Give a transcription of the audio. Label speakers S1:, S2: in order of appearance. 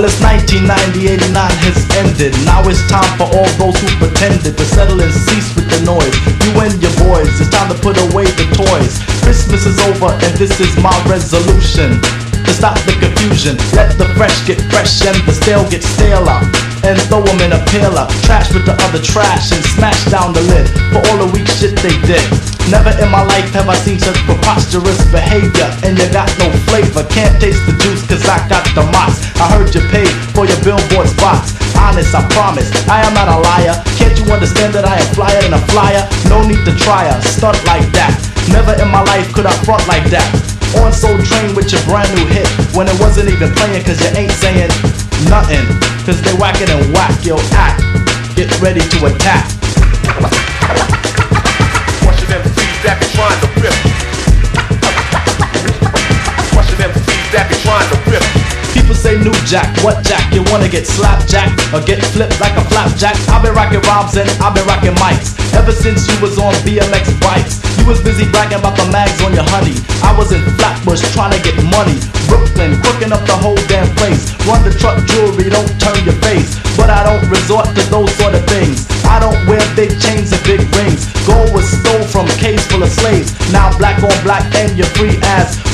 S1: Well, it's 1990, 89 has ended. Now it's time for all those who pretended to settle and cease with the noise. You and your boys, it's time to put away the toys. Christmas is over and this is my resolution: to stop the confusion, let the fresh get fresh and the stale get stale out, and throw them in a pail up, trash with the other trash and smash down the lid for all the weak shit they did. Never in my life have I seen such preposterous behavior, and you got no flavor, can't taste the juice cause I got the mox. I heard you paid for your billboard spots, honest I promise, I am not a liar. Can't you understand that I am flyer than a flyer? No need to try a stunt like that, never in my life could I front like that. On Soul Train with your brand new hit, when it wasn't even playing cause you ain't saying nothing, cause they whacking and whack your act. Get ready to attack.
S2: Watching MCs that be trying to rip. Watching MCs that be trying to rip.
S1: People say new jack, what jack? You wanna get slapjack or get flipped like a flapjack? I've been rocking rhymes and I've been rocking mics ever since you was on BMX bikes. You was busy bragging about the mags on your honey. I was in Flatbush trying to get money. Brooklyn, crooking up the whole damn place. Run the truck jewelry, don't turn your face. But I don't resort to those sort of things. I don't wear big chains and big rings. Gold was stole from caves full of slaves. Now black on black and you're free as